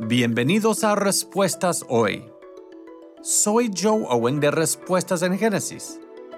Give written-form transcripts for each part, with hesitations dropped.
Bienvenidos a Respuestas Hoy. Soy Joe Owen de Respuestas en Génesis.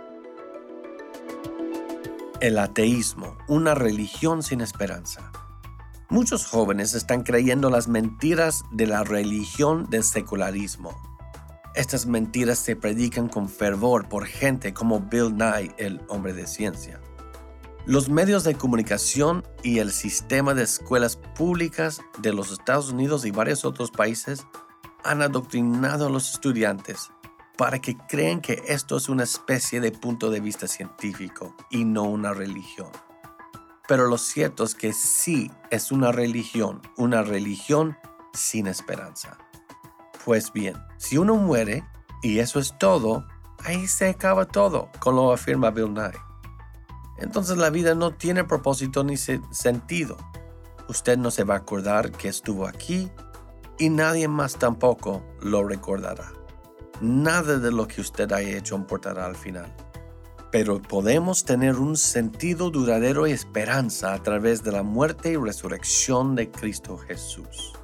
El ateísmo, una religión sin esperanza. Muchos jóvenes están creyendo las mentiras de la religión del secularismo. Estas mentiras se predican con fervor por gente como Bill Nye, el hombre de ciencia. Los medios de comunicación y el sistema de escuelas públicas de los Estados Unidos y varios otros países han adoctrinado a los estudiantes para que crean que esto es una especie de punto de vista científico y no una religión. Pero lo cierto es que sí es una religión sin esperanza. Pues bien, si uno muere y eso es todo, ahí se acaba todo, como lo afirma Bill Nye. Entonces la vida no tiene propósito ni sentido. Usted no se va a acordar que estuvo aquí y nadie más tampoco lo recordará. Nada de lo que usted haya hecho importará al final. Pero podemos tener un sentido duradero y esperanza a través de la muerte y resurrección de Cristo Jesús.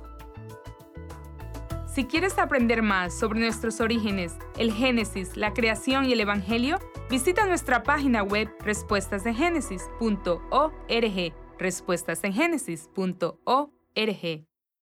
Si quieres aprender más sobre nuestros orígenes, el Génesis, la creación y el Evangelio, visita nuestra página web respuestasengenesis.org, respuestasengenesis.org.